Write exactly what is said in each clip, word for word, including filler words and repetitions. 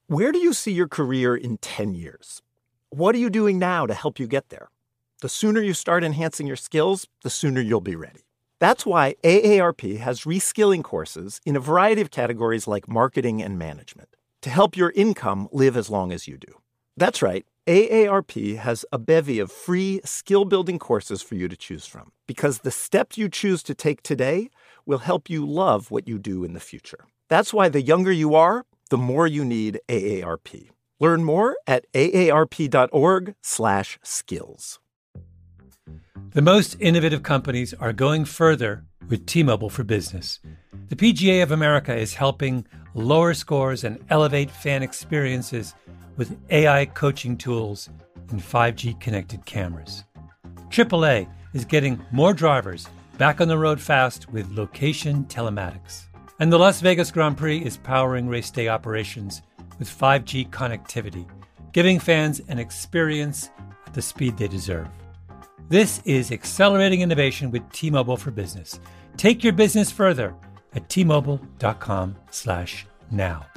Where do you see your career in ten years? What are you doing now to help you get there? The sooner you start enhancing your skills, the sooner you'll be ready. That's why A A R P has reskilling courses in a variety of categories like marketing and management to help your income live as long as you do. That's right. A A R P has a bevy of free skill-building courses for you to choose from because the steps you choose to take today will help you love what you do in the future. That's why the younger you are, the more you need A A R P. Learn more at aarp.org slash skills. The most innovative companies are going further with T-Mobile for Business. The P G A of America is helping lower scores and elevate fan experiences with A I coaching tools and five G connected cameras. triple A is getting more drivers back on the road fast with location telematics. And the Las Vegas Grand Prix is powering race day operations with five G connectivity, giving fans an experience at the speed they deserve. This is accelerating innovation with T-Mobile for Business. Take your business further at T-Mobile.com slash now.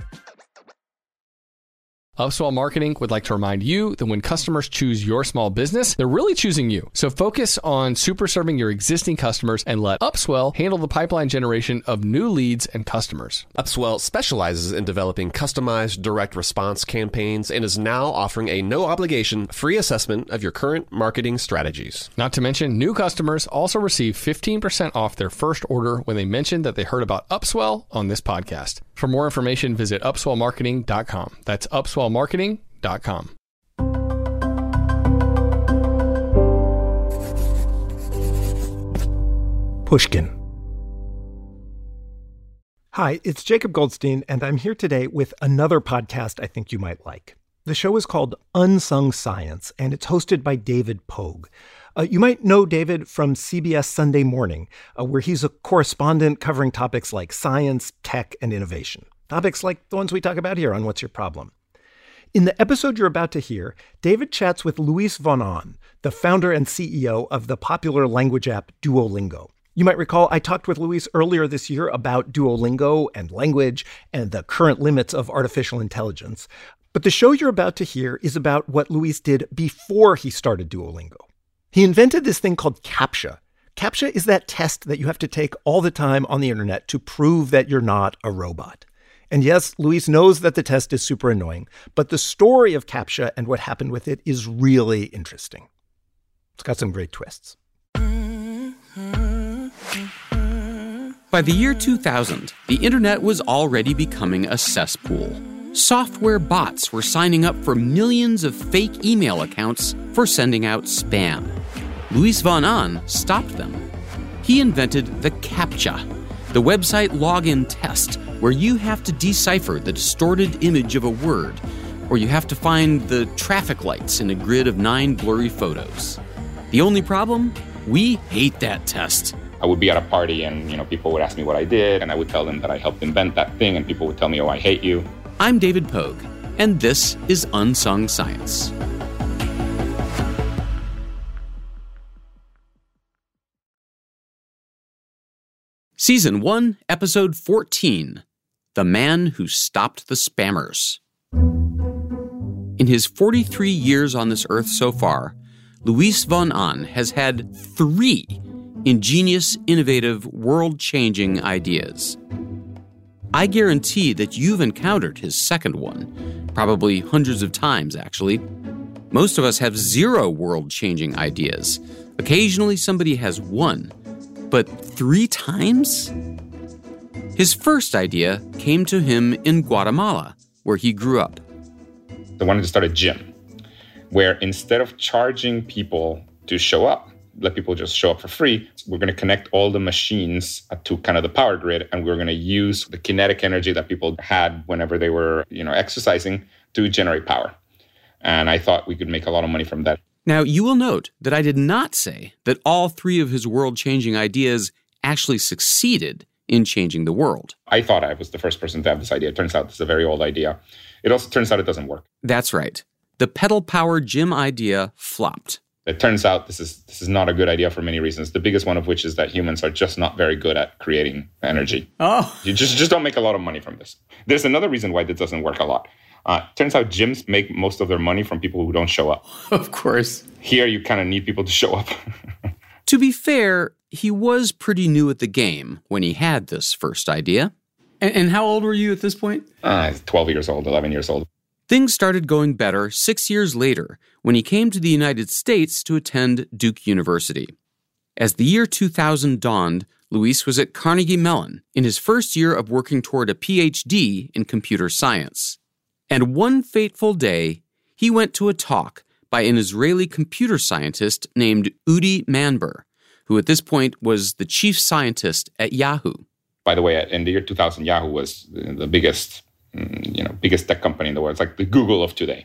Upswell Marketing would like to remind you that when customers choose your small business, they're really choosing you. So focus on super serving your existing customers and let Upswell handle the pipeline generation of new leads and customers. Upswell specializes in developing customized direct response campaigns and is now offering a no-obligation free assessment of your current marketing strategies. Not to mention, new customers also receive fifteen percent off their first order when they mention that they heard about Upswell on this podcast. For more information, visit upswell marketing dot com. That's upswell marketing dot com. Pushkin. Hi, it's Jacob Goldstein, and I'm here today with another podcast I think you might like. The show is called Unsung Science, and it's hosted by David Pogue. Uh, you might know David from C B S Sunday Morning, uh, where he's a correspondent covering topics like science, tech, and innovation. Topics like the ones we talk about here on What's Your Problem? In the episode you're about to hear, David chats with Luis von Ahn, the founder and C E O of the popular language app Duolingo. You might recall I talked with Luis earlier this year about Duolingo and language and the current limits of artificial intelligence. But the show you're about to hear is about what Luis did before he started Duolingo. He invented this thing called CAPTCHA. CAPTCHA is that test that you have to take all the time on the internet to prove that you're not a robot. And yes, Luis knows that the test is super annoying, but the story of CAPTCHA and what happened with it is really interesting. It's got some great twists. By the year two thousand, the internet was already becoming a cesspool. Software bots were signing up for millions of fake email accounts for sending out spam. Luis von Ahn stopped them. He invented the CAPTCHA, the website login test, where you have to decipher the distorted image of a word, or you have to find the traffic lights in a grid of nine blurry photos. The only problem? We hate that test. I would be at a party and, you know, people would ask me what I did, and I would tell them that I helped invent that thing, and people would tell me, oh, I hate you. I'm David Pogue, and this is Unsung Science. Season one, Episode fourteen, The Man Who Stopped the Spammers. In his forty-three years on this earth so far, Luis von Ahn has had three ingenious, innovative, world-changing ideas. I guarantee that you've encountered his second one, probably hundreds of times, actually. Most of us have zero world-changing ideas. Occasionally somebody has one, but three times? His first idea came to him in Guatemala, where he grew up. I wanted to start a gym where instead of charging people to show up, let people just show up for free, we're going to connect all the machines to kind of the power grid, and we're going to use the kinetic energy that people had whenever they were, you know, exercising to generate power. And I thought we could make a lot of money from that. Now, you will note that I did not say that all three of his world-changing ideas actually succeeded in changing the world. I thought I was the first person to have this idea. It turns out it's a very old idea. It also turns out it doesn't work. That's right. The pedal-powered gym idea flopped. It turns out this is this is not a good idea for many reasons. The biggest one of which is that humans are just not very good at creating energy. Oh. You just, just don't make a lot of money from this. There's another reason why this doesn't work a lot. Uh, turns out gyms make most of their money from people who don't show up. Of course. Here, you kind of need people to show up. To be fair, he was pretty new at the game when he had this first idea. And, and how old were you at this point? Uh, twelve years old, eleven years old. Things started going better six years later when he came to the United States to attend Duke University. As the year two thousand dawned, Luis was at Carnegie Mellon in his first year of working toward a P H D in computer science. And one fateful day, he went to a talk by an Israeli computer scientist named Udi Manber, who at this point was the chief scientist at Yahoo. By the way, in the year two thousand, Yahoo was the biggest, you know, biggest tech company in the world. It's like the Google of today.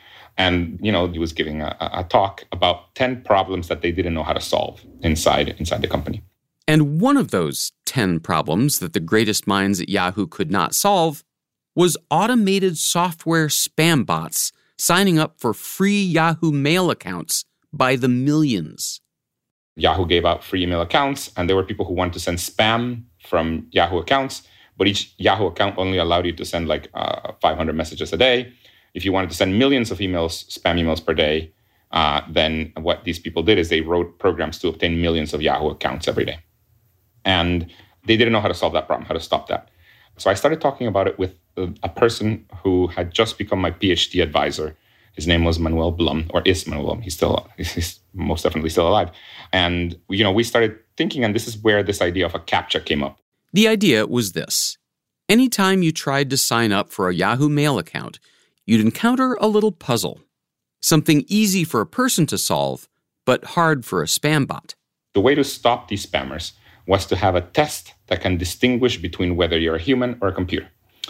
And, you know, he was giving a, a talk about ten problems that they didn't know how to solve inside, inside the company. And one of those ten problems that the greatest minds at Yahoo could not solve was automated software spam bots signing up for free Yahoo Mail accounts by the millions. Yahoo gave out free email accounts, and there were people who wanted to send spam from Yahoo accounts, but each Yahoo account only allowed you to send like uh, five hundred messages a day. If you wanted to send millions of emails, spam emails per day, uh, then what these people did is they wrote programs to obtain millions of Yahoo accounts every day. And they didn't know how to solve that problem, how to stop that. So I started talking about it with a, a person who had just become my P H D advisor. His name was Manuel Blum, or is Manuel Blum. He's still, he's most definitely still alive. And, you know, we started thinking, and this is where this idea of a CAPTCHA came up. The idea was this. Anytime you tried to sign up for a Yahoo Mail account, you'd encounter a little puzzle. Something easy for a person to solve, but hard for a spam bot. The way to stop these spammers was to have a test that can distinguish between whether you're a human or a computer.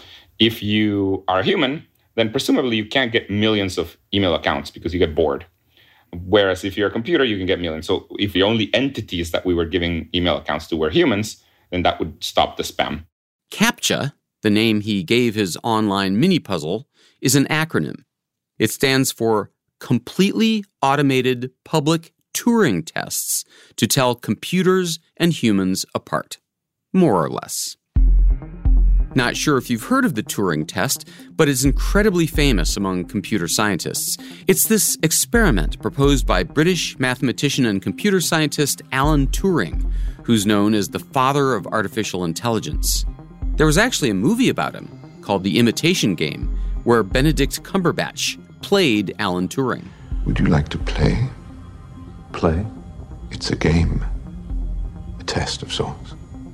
If you are a human, then presumably you can't get millions of email accounts because you get bored. Whereas if you're a computer, you can get millions. So if the only entities that we were giving email accounts to were humans, then that would stop the spam. CAPTCHA, the name he gave his online mini-puzzle, is an acronym. It stands for Completely Automated Public Turing Tests to tell computers and humans apart, more or less. Not sure if you've heard of the Turing test, but it's incredibly famous among computer scientists. It's this experiment proposed by British mathematician and computer scientist Alan Turing, who's known as the father of artificial intelligence. There was actually a movie about him called The Imitation Game, where Benedict Cumberbatch played Alan Turing. Would you like to play? Play? It's a game, a test of sorts,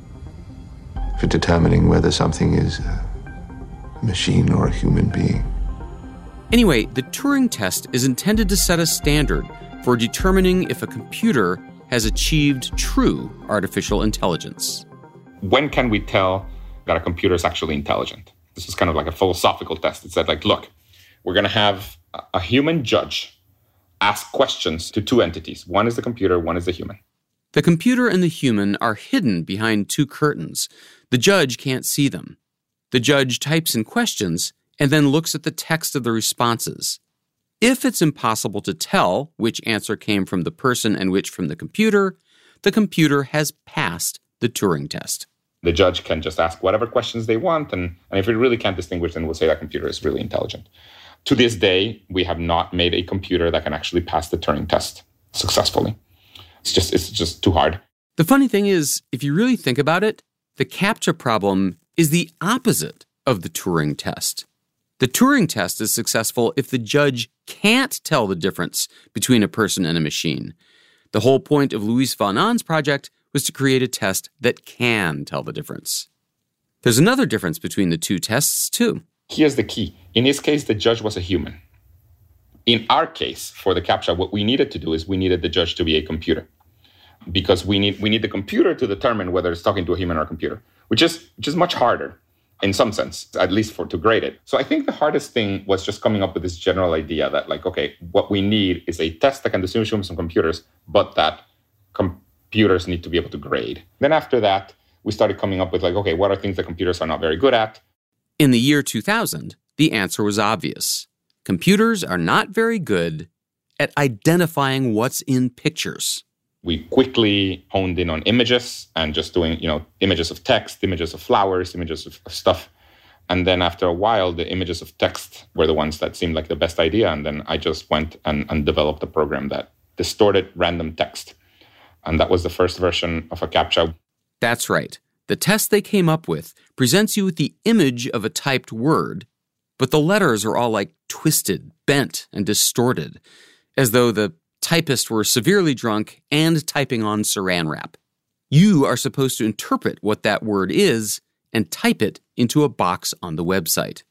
for determining whether something is a machine or a human being. Anyway, the Turing test is intended to set a standard for determining if a computer has achieved true artificial intelligence. When can we tell that a computer is actually intelligent? This is kind of like a philosophical test. It said, like, look, we're going to have a human judge ask questions to two entities. One is the computer, one is the human. The computer and the human are hidden behind two curtains. The judge can't see them. The judge types in questions and then looks at the text of the responses. If it's impossible to tell which answer came from the person and which from the computer, the computer has passed the Turing test. The judge can just ask whatever questions they want, and, and if we really can't distinguish, then we'll say that computer is really intelligent. To this day, we have not made a computer that can actually pass the Turing test successfully. It's just it's just too hard. The funny thing is, if you really think about it, the CAPTCHA problem is the opposite of the Turing test. The Turing test is successful if the judge can't tell the difference between a person and a machine. The whole point of Luis von Ahn's project was to create a test that can tell the difference. There's another difference between the two tests, too. Here's the key. In his case, the judge was a human. In our case, for the CAPTCHA, what we needed to do is we needed the judge to be a computer, because we need we need the computer to determine whether it's talking to a human or a computer, which is which is much harder in some sense, at least for to grade it. So I think the hardest thing was just coming up with this general idea that, like, okay, what we need is a test that can distinguish humans from computers, but that computers need to be able to grade. Then after that, we started coming up with, like, okay, what are things that computers are not very good at? In the year two thousand, the answer was obvious. Computers are not very good at identifying what's in pictures. We quickly honed in on images and just doing, you know, images of text, images of flowers, images of, of stuff. And then after a while, the images of text were the ones that seemed like the best idea. And then I just went and, and developed a program that distorted random text. And that was the first version of a CAPTCHA. That's right. The test they came up with presents you with the image of a typed word, but the letters are all like twisted, bent, and distorted, as though the typists were severely drunk and typing on saran wrap. You are supposed to interpret what that word is and type it into a box on the website.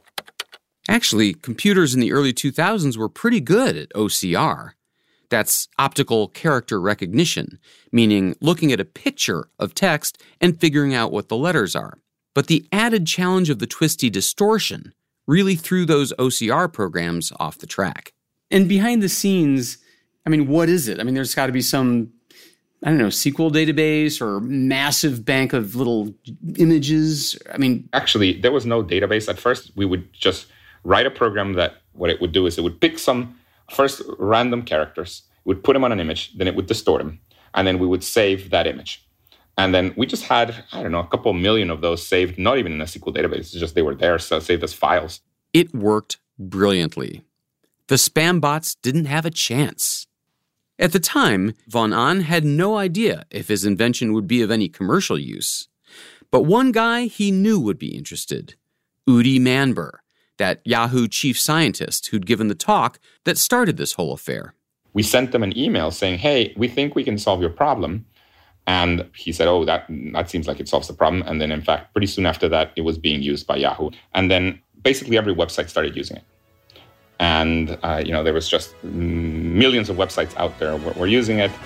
Actually, computers in the early two thousands were pretty good at O C R. That's optical character recognition, meaning looking at a picture of text and figuring out what the letters are. But the added challenge of the twisty distortion really threw those O C R programs off the track. And behind the scenes, I mean, what is it? I mean, there's got to be some, I don't know, S Q L database or massive bank of little images. I mean, actually, there was no database. At first, we would just write a program that what it would do is it would pick some first random characters, it would put them on an image, then it would distort them, and then we would save that image. And then we just had, I don't know, a couple million of those saved, not even in a S Q L database, it's just they were there, so saved as files. It worked brilliantly. The spam bots didn't have a chance. At the time, von Ahn had no idea if his invention would be of any commercial use. But one guy he knew would be interested, Udi Manber, that Yahoo chief scientist who'd given the talk that started this whole affair. We sent them an email saying, hey, we think we can solve your problem. And he said, oh, that, that seems like it solves the problem. And then, in fact, pretty soon after that, it was being used by Yahoo. And then basically every website started using it. And, uh, you know, there was just millions of websites out there were, were using it.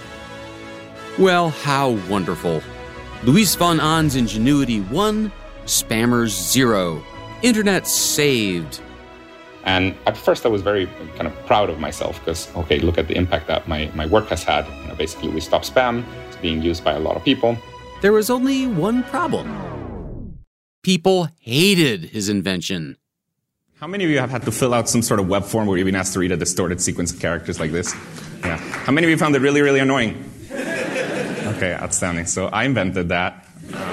Well, how wonderful. Luis von Ahn's ingenuity won, spammers zero. Internet saved. And at first I was very kind of proud of myself because, okay, look at the impact that my, my work has had. You know, basically, we stopped spam. It's being used by a lot of people. There was only one problem. People hated his invention. How many of you have had to fill out some sort of web form where you've been asked to read a distorted sequence of characters like this? Yeah. How many of you found it really, really annoying? Okay, outstanding. So I invented that.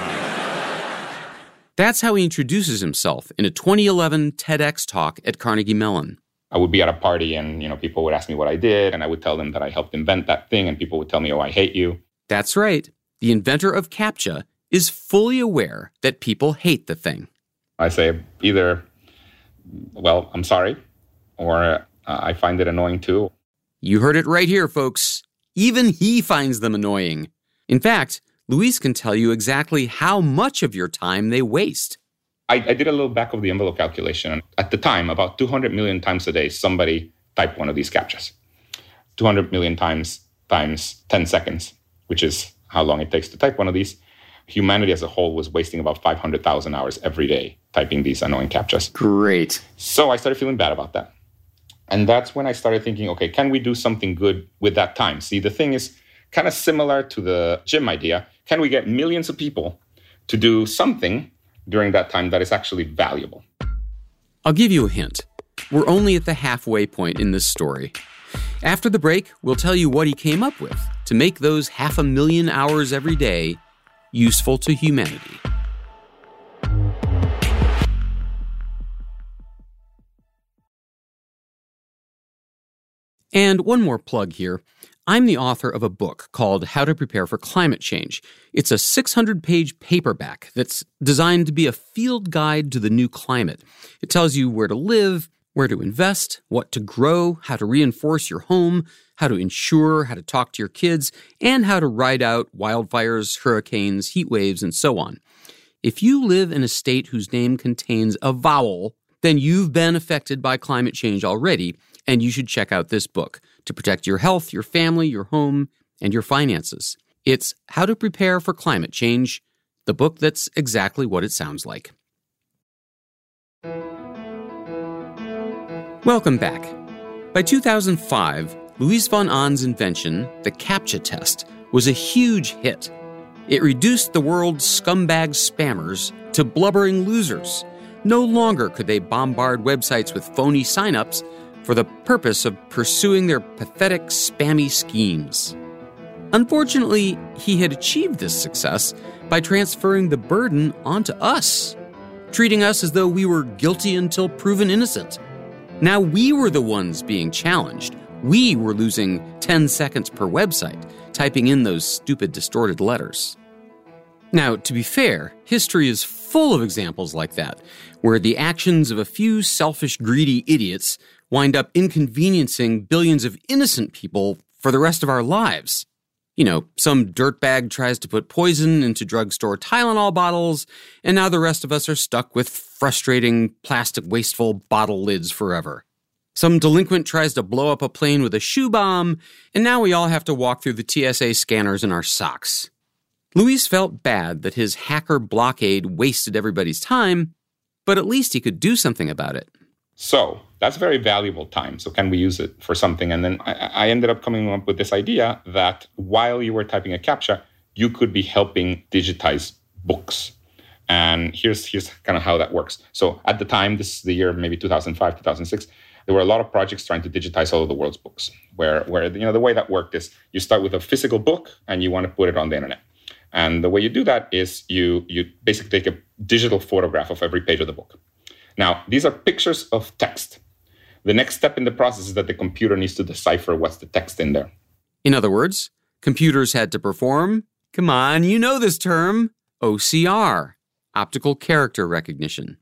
That's how he introduces himself in a twenty eleven TEDx talk at Carnegie Mellon. I would be at a party and, you know, people would ask me what I did, and I would tell them that I helped invent that thing, and people would tell me, oh, I hate you. That's right. The inventor of CAPTCHA is fully aware that people hate the thing. I say either, well, I'm sorry, or uh, I find it annoying too. You heard it right here, folks. Even he finds them annoying. In fact, Luis can tell you exactly how much of your time they waste. I, I did a little back of the envelope calculation. At the time, about two hundred million times a day, somebody typed one of these CAPTCHAs. two hundred million times times ten seconds, which is how long it takes to type one of these. Humanity as a whole was wasting about five hundred thousand hours every day typing these annoying CAPTCHAs. Great. So I started feeling bad about that. And that's when I started thinking, okay, can we do something good with that time? See, the thing is kind of similar to the gym idea. Can we get millions of people to do something during that time that is actually valuable? I'll give you a hint. We're only at the halfway point in this story. After the break, we'll tell you what he came up with to make those half a million hours every day useful to humanity. And one more plug here. I'm the author of a book called How to Prepare for Climate Change. It's a six hundred page paperback that's designed to be a field guide to the new climate. It tells you where to live, where to invest, what to grow, how to reinforce your home, how to insure, how to talk to your kids, and how to ride out wildfires, hurricanes, heat waves, and so on. If you live in a state whose name contains a vowel, then you've been affected by climate change already, and you should check out this book to protect your health, your family, your home, and your finances. It's How to Prepare for Climate Change, the book that's exactly what it sounds like. Welcome back. By two thousand five, Luis von Ahn's invention, the CAPTCHA test, was a huge hit. It reduced the world's scumbag spammers to blubbering losers. No longer could they bombard websites with phony signups for the purpose of pursuing their pathetic, spammy schemes. Unfortunately, he had achieved this success by transferring the burden onto us. treating us as though we were guilty until proven innocent. Now we were the ones being challenged. We were losing ten seconds per website, typing in those stupid distorted letters. Now, to be fair, history is full of examples like that, where the actions of a few selfish, greedy idiots wind up inconveniencing billions of innocent people for the rest of our lives. You know, some dirtbag tries to put poison into drugstore Tylenol bottles, and now the rest of us are stuck with frustrating, plastic, wasteful bottle lids forever. Some delinquent tries to blow up a plane with a shoe bomb, and now we all have to walk through the T S A scanners in our socks. Luis felt bad that his hacker blockade wasted everybody's time, but at least he could do something about it. So that's very valuable time. So can we use it for something? And then I, I ended up coming up with this idea that while you were typing a CAPTCHA, you could be helping digitize books. And here's here's kind of how that works. So at the time, this is the year maybe two thousand five, two thousand six, there were a lot of projects trying to digitize all of the world's books, where, where you know the way that worked is you start with a physical book and you want to put it on the internet. And the way you do that is you you basically take a digital photograph of every page of the book. Now, these are pictures of text. The next step in the process is that the computer needs to decipher what's the text in there. In other words, computers had to perform, come on, you know this term, O C R, optical character recognition.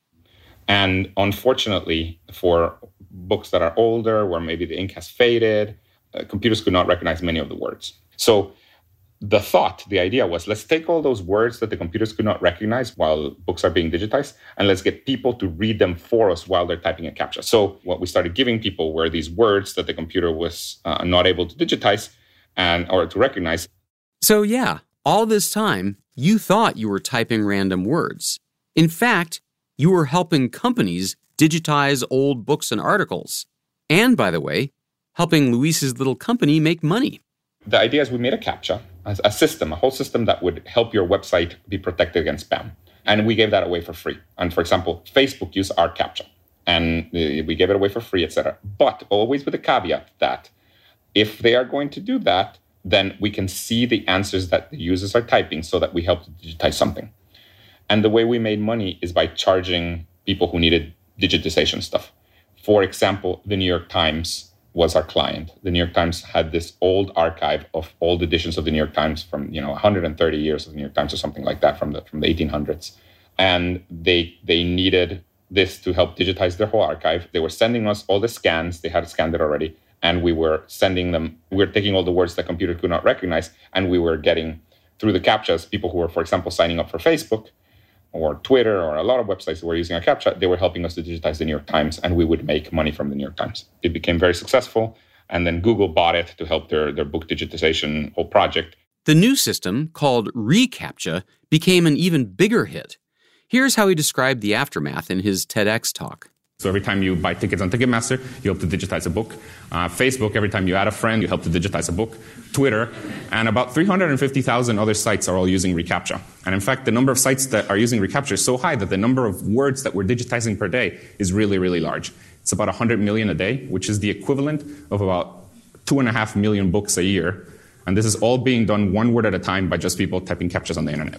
And unfortunately, for books that are older, where maybe the ink has faded, uh, computers could not recognize many of the words. So the thought, the idea was, let's take all those words that the computers could not recognize while books are being digitized, and let's get people to read them for us while they're typing a CAPTCHA. So what we started giving people were these words that the computer was uh, not able to digitize and or to recognize. So yeah, all this time, you thought you were typing random words. In fact, you were helping companies digitize old books and articles. And, by the way, helping Luis's little company make money. The idea is we made a CAPTCHA, a system, a whole system that would help your website be protected against spam. And we gave that away for free. And for example, Facebook used our CAPTCHA. And we gave it away for free, et cetera. But always with the caveat that if they are going to do that, then we can see the answers that the users are typing so that we help to digitize something. And the way we made money is by charging people who needed digitization stuff. For example, the New York Times was our client. The New York Times had this old archive of old editions of the New York Times from, you know, one hundred thirty years of the New York Times or something like that from the from the eighteen hundreds. And they they needed this to help digitize their whole archive. They were sending us all the scans. They had scanned it already. And we were sending them, we were taking all the words that computer could not recognize, and we were getting, through the CAPTCHAs, people who were, for example, signing up for Facebook or Twitter or a lot of websites that were using a CAPTCHA, they were helping us to digitize the New York Times, and we would make money from the New York Times. It became very successful, and then Google bought it to help their, their book digitization whole project. The new system, called reCAPTCHA, became an even bigger hit. Here's how he described the aftermath in his TEDx talk. So every time you buy tickets on Ticketmaster, you help to digitize a book. Uh, Facebook, every time you add a friend, you help to digitize a book. Twitter, and about three hundred fifty thousand other sites are all using reCAPTCHA. And in fact, the number of sites that are using reCAPTCHA is so high that the number of words that we're digitizing per day is really, really large. It's about one hundred million a day, which is the equivalent of about two and a half million books a year. And this is all being done one word at a time by just people typing CAPTCHAs on the internet.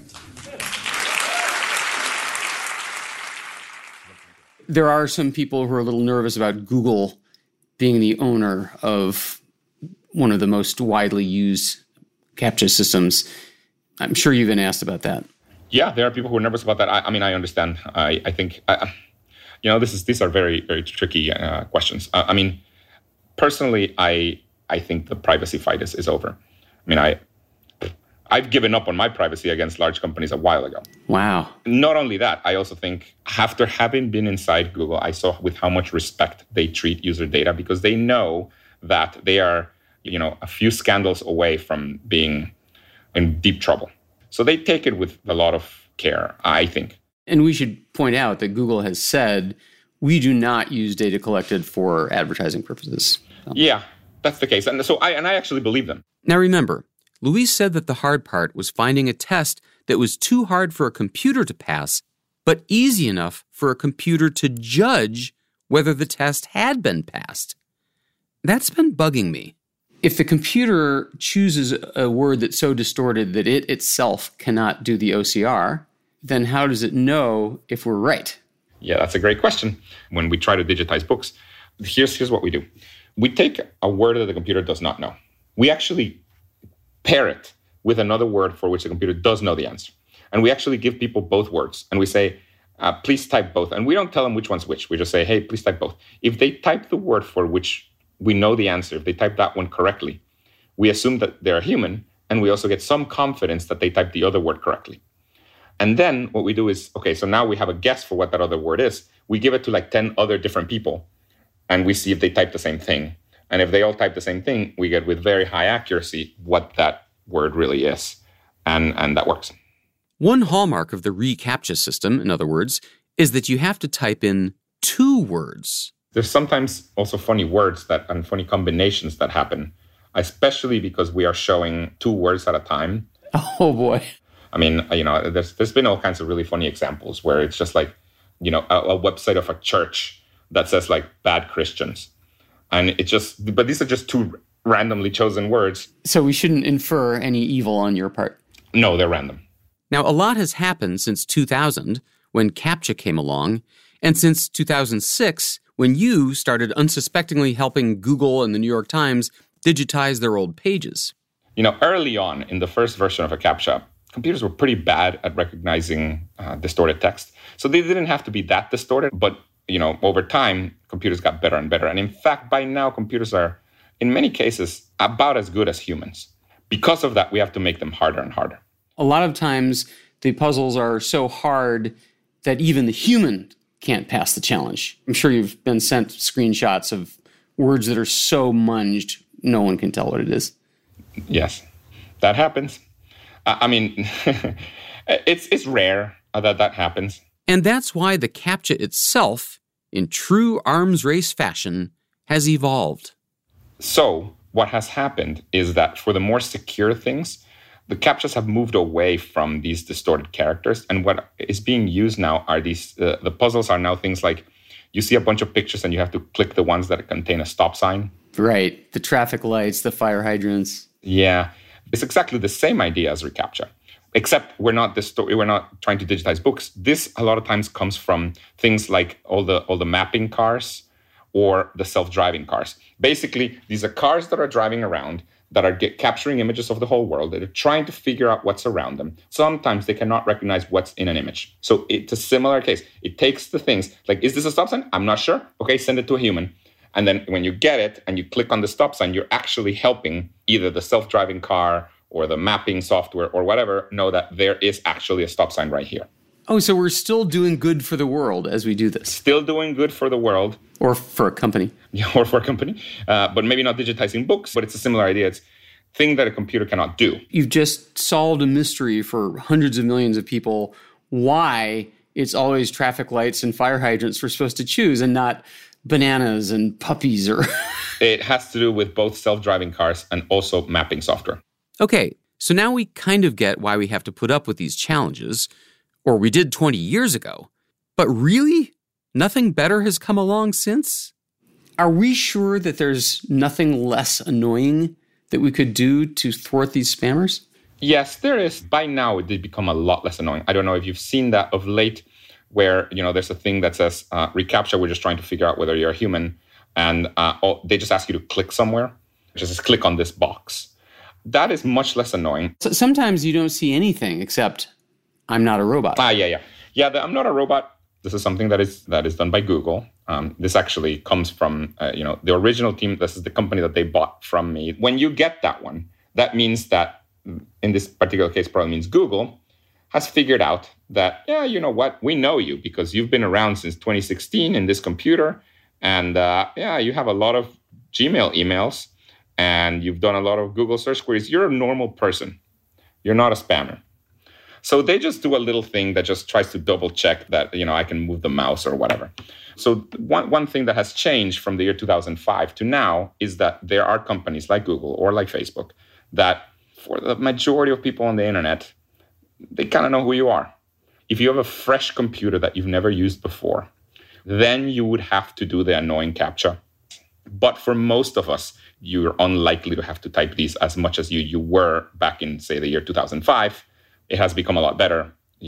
There are some people who are a little nervous about Google being the owner of one of the most widely used CAPTCHA systems. I'm sure you've been asked about that. Yeah, there are people who are nervous about that. I, I mean, I understand. I, I think, I, you know, this is these are very, very tricky uh, questions. Uh, I mean, personally, I I think the privacy fight is, is over. I mean, I, I've given up on my privacy against large companies a while ago. Wow. Not only that, I also think after having been inside Google, I saw with how much respect they treat user data, because they know that they are, you know, a few scandals away from being in deep trouble. So they take it with a lot of care, I think. And we should point out that Google has said, we do not use data collected for advertising purposes. So. Yeah, that's the case. And so I and I actually believe them. Now remember, Luis said that the hard part was finding a test that was too hard for a computer to pass, but easy enough for a computer to judge whether the test had been passed. That's been bugging me. If the computer chooses a word that's so distorted that it itself cannot do the O C R, then how does it know if we're right? Yeah, that's a great question. When we try to digitize books, here's, here's what we do. We take a word that the computer does not know. We actually pair it with another word for which the computer does know the answer. And we actually give people both words. And we say, uh, please type both. And we don't tell them which one's which. We just say, hey, please type both. If they type the word for which we know the answer, if they type that one correctly, we assume that they're human. And we also get some confidence that they typed the other word correctly. And then what we do is, okay, so now we have a guess for what that other word is. We give it to like ten other different people, and we see if they type the same thing. And if they all type the same thing, we get with very high accuracy what that word really is. And, and that works. One hallmark of the reCAPTCHA system, in other words, is that you have to type in two words. There's sometimes also funny words that and funny combinations that happen, especially because we are showing two words at a time. Oh, boy. I mean, you know, there's there's been all kinds of really funny examples where it's just like, you know, a, a website of a church that says like bad Christians. And it just, but these are just two randomly chosen words. So we shouldn't infer any evil on your part. No, they're random. Now, a lot has happened since two thousand, when CAPTCHA came along, and since two thousand six, when you started unsuspectingly helping Google and the New York Times digitize their old pages. You know, early on in the first version of a CAPTCHA, computers were pretty bad at recognizing uh, distorted text. So they didn't have to be that distorted, but, you know, over time, computers got better and better. And in fact, by now, computers are, in many cases, about as good as humans. Because of that, we have to make them harder and harder. A lot of times, the puzzles are so hard that even the human can't pass the challenge. I'm sure you've been sent screenshots of words that are so munged, no one can tell what it is. Yes, that happens. I mean, it's it's rare that that happens. And that's why the CAPTCHA itself, in true arms race fashion, has evolved. So what has happened is that for the more secure things, the CAPTCHAs have moved away from these distorted characters. And what is being used now are these, uh, the puzzles are now things like, you see a bunch of pictures and you have to click the ones that contain a stop sign. Right, the traffic lights, the fire hydrants. Yeah. It's exactly the same idea as reCAPTCHA, except we're not disto- we're not trying to digitize books. This a lot of times comes from things like all the all the mapping cars or the self-driving cars. Basically, these are cars that are driving around that are get, capturing images of the whole world. They're trying to figure out what's around them. Sometimes they cannot recognize what's in an image. So it's a similar case. It takes the things like, is this a stop sign? I'm not sure. Okay, send it to a human. And then when you get it and you click on the stop sign, you're actually helping either the self-driving car or the mapping software or whatever know that there is actually a stop sign right here. Oh, so we're still doing good for the world as we do this. Still doing good for the world. Or for a company. Yeah, or for a company. Uh, but maybe not digitizing books, but it's a similar idea. It's a thing that a computer cannot do. You've just solved a mystery for hundreds of millions of people, why it's always traffic lights and fire hydrants we're supposed to choose and not bananas and puppies. Or It has to do with both self-driving cars and also mapping software. Okay, so now we kind of get why we have to put up with these challenges, or we did twenty years ago. But really, nothing better has come along since? Are we sure that there's nothing less annoying that we could do to thwart these spammers? Yes, there is. By now, it did become a lot less annoying. I don't know if you've seen that of late, where, you know, there's a thing that says uh, reCAPTCHA, we're just trying to figure out whether you're a human. And uh, oh, they just ask you to click somewhere. Just click on this box. That is much less annoying. So sometimes you don't see anything except, I'm not a robot. Ah, yeah, yeah. Yeah, the I'm not a robot. This is something that is that is done by Google. Um, this actually comes from, uh, you know, the original team. This is the company that they bought from me. When you get that one, that means that, in this particular case, probably means Google has figured out that, yeah, you know what? We know you because you've been around since twenty sixteen in this computer. And uh, yeah, you have a lot of Gmail emails and you've done a lot of Google search queries. You're a normal person. You're not a spammer. So they just do a little thing that just tries to double check that, you know, I can move the mouse or whatever. So one, one thing that has changed from the year two thousand five to now is that there are companies like Google or like Facebook that for the majority of people on the internet, they kind of know who you are. If you have a fresh computer that you've never used before, then you would have to do the annoying CAPTCHA. But for most of us, you're unlikely to have to type these as much as you, you were back in, say, the year two thousand five. It has become a lot better, you know,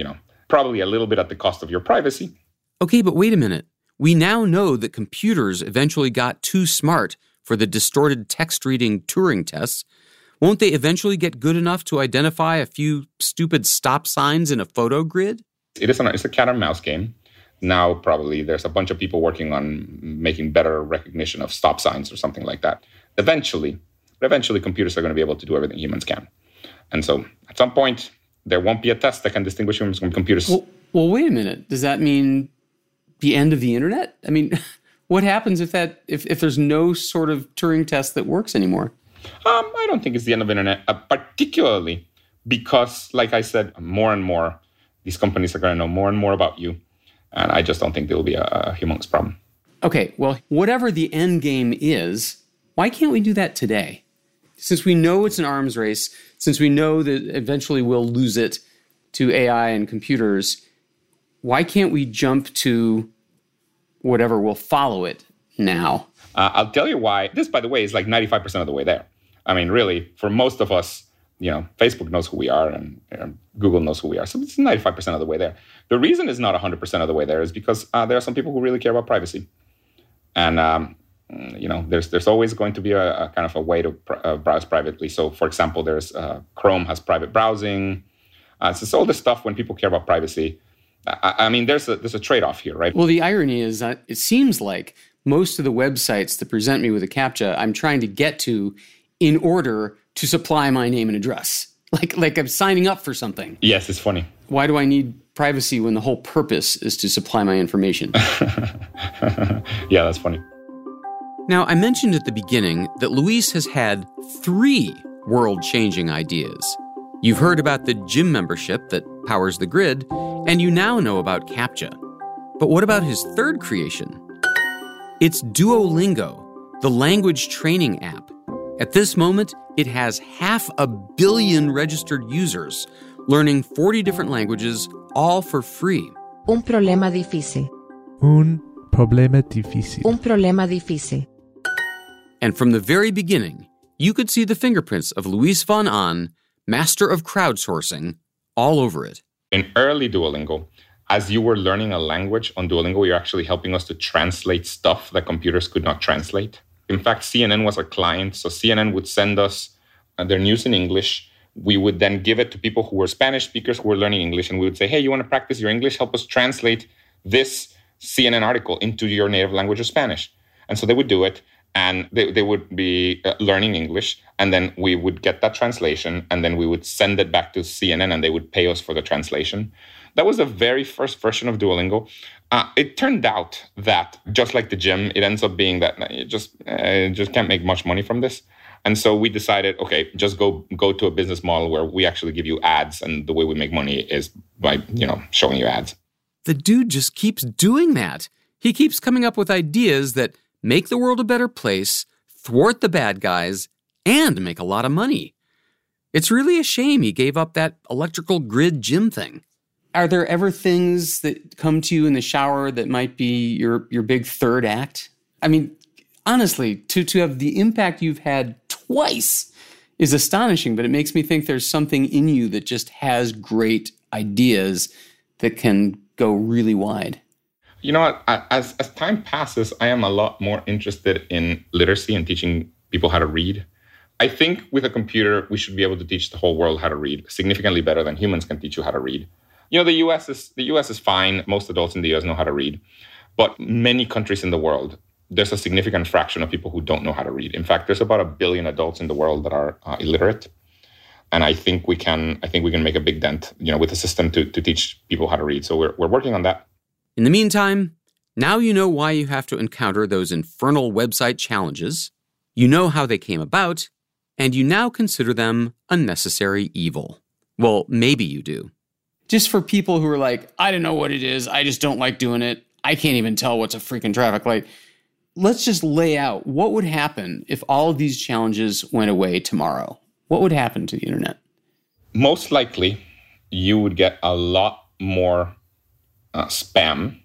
probably a little bit at the cost of your privacy. Okay, but wait a minute. We now know that computers eventually got too smart for the distorted text-reading Turing tests. Won't they eventually get good enough to identify a few stupid stop signs in a photo grid? It is a, it's a cat and mouse game. Now, probably, there's a bunch of people working on making better recognition of stop signs or something like that. Eventually, eventually computers are going to be able to do everything humans can. And so, at some point, there won't be a test that can distinguish humans from computers. Well, well wait a minute. Does that mean the end of the internet? I mean, what happens if that if, if there's no sort of Turing test that works anymore? Um, I don't think it's the end of the internet, uh, particularly because, like I said, more and more, these companies are going to know more and more about you. And I just don't think there will be a, a humongous problem. Okay, well, whatever the end game is, why can't we do that today? Since we know it's an arms race, since we know that eventually we'll lose it to A I and computers, why can't we jump to whatever will follow it now? Uh, I'll tell you why. This, by the way, is like ninety-five percent of the way there. I mean, really, for most of us, you know, Facebook knows who we are and, and Google knows who we are. So it's ninety-five percent of the way there. The reason it's not one hundred percent of the way there is because uh, there are some people who really care about privacy. And, um, you know, there's there's always going to be a, a kind of a way to pr- uh, browse privately. So, for example, there's uh, Chrome has private browsing. Uh, so it's all this stuff when people care about privacy. I, I mean, there's a, there's a trade-off here, right? Well, the irony is that it seems like most of the websites that present me with a CAPTCHA, I'm trying to get to in order to supply my name and address. Like, like I'm signing up for something. Yes, it's funny. Why do I need privacy when the whole purpose is to supply my information? Yeah, that's funny. Now, I mentioned at the beginning that Luis has had three world-changing ideas. You've heard about the gym membership that powers the grid, and you now know about CAPTCHA. But what about his third creation? It's Duolingo, the language training app. At this moment, it has half a billion registered users, learning forty different languages, all for free. Un problema difícil. Un problema difícil. Un problema difícil. And from the very beginning, you could see the fingerprints of Luis von Ahn, master of crowdsourcing, all over it. In early Duolingo, as you were learning a language on Duolingo, you're actually helping us to translate stuff that computers could not translate. In fact, C N N was a client, so C N N would send us uh, their news in English. We would then give it to people who were Spanish speakers who were learning English, and we would say, hey, you want to practice your English? Help us translate this C N N article into your native language of Spanish. And so they would do it, and they, they would be uh, learning English, and then we would get that translation, and then we would send it back to C N N, and they would pay us for the translation. That was the very first version of Duolingo. Uh, it turned out that, just like the gym, it ends up being that you just uh, just can't make much money from this. And so we decided, okay, just go go to a business model where we actually give you ads, and the way we make money is by, you know, showing you ads. The dude just keeps doing that. He keeps coming up with ideas that make the world a better place, thwart the bad guys, and make a lot of money. It's really a shame he gave up that electrical grid gym thing. Are there ever things that come to you in the shower that might be your, your big third act? I mean, honestly, to, to have the impact you've had twice is astonishing, but it makes me think there's something in you that just has great ideas that can go really wide. You know what? As, as time passes, I am a lot more interested in literacy and teaching people how to read. I think with a computer, we should be able to teach the whole world how to read significantly better than humans can teach you how to read. You know, the U S is the U S is fine. Most adults in the U S know how to read. But many countries in the world, there's a significant fraction of people who don't know how to read. In fact, there's about a billion adults in the world that are uh, illiterate. And I think we can I think we can make a big dent, you know, with a system to, to teach people how to read. So we're we're working on that. In the meantime, now you know why you have to encounter those infernal website challenges. You know how they came about, and you now consider them a necessary evil. Well, maybe you do. Just for people who are like, I don't know what it is, I just don't like doing it, I can't even tell what's a freaking traffic light. Let's just lay out what would happen if all of these challenges went away tomorrow. What would happen to the internet? Most likely, you would get a lot more uh, spam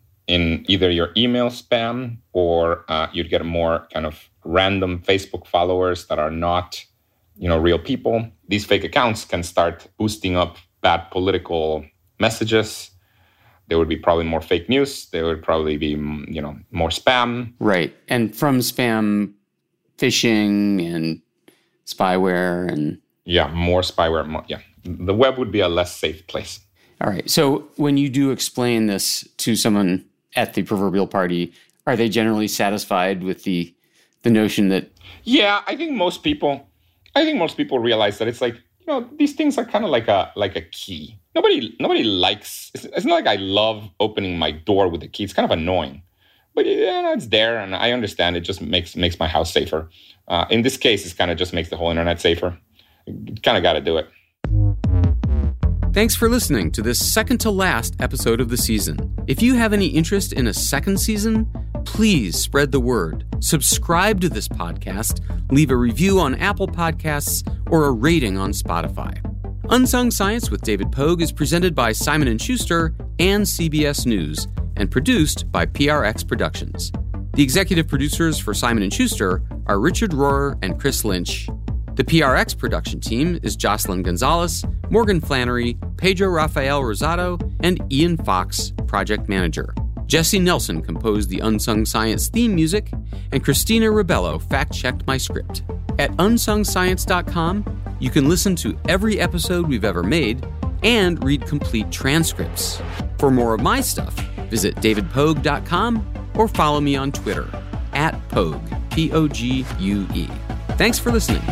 in either your email spam, or uh, you'd get more kind of random Facebook followers that are not, you know, real people. These fake accounts can start boosting up bad political messages. There would be probably more fake news. There would probably be, you know, more spam. Right. And from spam, phishing and spyware and... Yeah, more spyware. More, yeah. The web would be a less safe place. All right. So when you do explain this to someone at the proverbial party, are they generally satisfied with the the notion that... Yeah, I think most people, I think most people realize that it's like, you know, these things are kind of like a like a key. Nobody nobody likes, it's, it's not like I love opening my door with a key. It's kind of annoying. But yeah, it's there, and I understand it just makes makes my house safer. Uh, in this case, it kind of just makes the whole internet safer. You kind of got to do it. Thanks for listening to this second to last episode of the season. If you have any interest in a second season, please spread the word. Subscribe to this podcast, leave a review on Apple Podcasts, or a rating on Spotify. Unsung Science with David Pogue is presented by Simon and Schuster and C B S News and produced by P R X Productions. The executive producers for Simon and Schuster are Richard Rohrer and Chris Lynch. The P R X production team is Jocelyn Gonzalez, Morgan Flannery, Pedro Rafael Rosado, and Ian Fox, project manager. Jesse Nelson composed the Unsung Science theme music, and Christina Ribello fact-checked my script. At unsung science dot com, you can listen to every episode we've ever made and read complete transcripts. For more of my stuff, visit david pogue dot com or follow me on Twitter, at Pogue, P O G U E. Thanks for listening.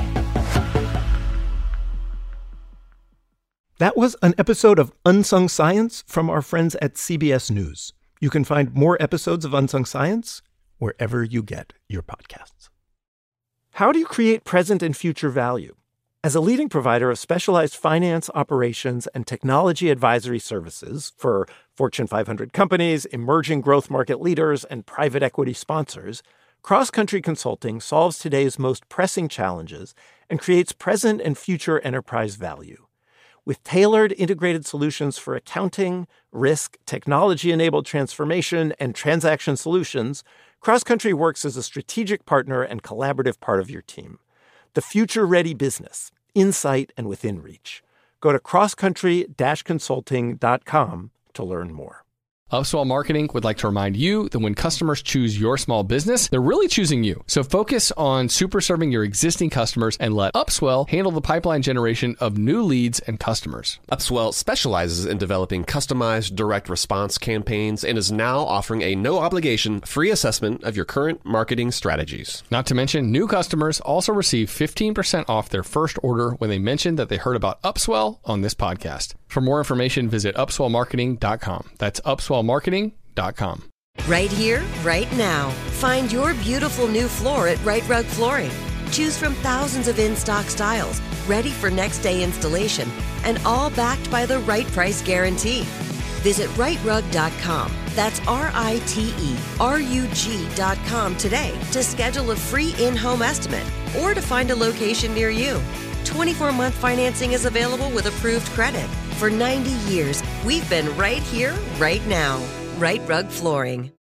That was an episode of Unsung Science from our friends at C B S News. You can find more episodes of Unsung Science wherever you get your podcasts. How do you create present and future value? As a leading provider of specialized finance, operations, and technology advisory services for Fortune five hundred companies, emerging growth market leaders, and private equity sponsors, Cross Country Consulting solves today's most pressing challenges and creates present and future enterprise value. With tailored integrated solutions for accounting, risk, technology-enabled transformation, and transaction solutions, Cross Country works as a strategic partner and collaborative part of your team. The future-ready business, insight, and within reach. Go to cross country dash consulting dot com to learn more. Upswell Marketing would like to remind you that when customers choose your small business, they're really choosing you. So focus on super serving your existing customers and let Upswell handle the pipeline generation of new leads and customers. Upswell specializes in developing customized direct response campaigns and is now offering a no-obligation free assessment of your current marketing strategies. Not to mention, new customers also receive fifteen percent off their first order when they mention that they heard about Upswell on this podcast. For more information, visit upswell marketing dot com. That's upswell marketing dot com. Right here, right now. Find your beautiful new floor at Right Rug Flooring. Choose from thousands of in-stock styles, ready for next day installation, and all backed by the right price guarantee. Visit right rug dot com. That's R I T E R U G dot com today to schedule a free in-home estimate or to find a location near you. twenty-four month financing is available with approved credit. For ninety years, we've been right here, right now. Right Rug Flooring.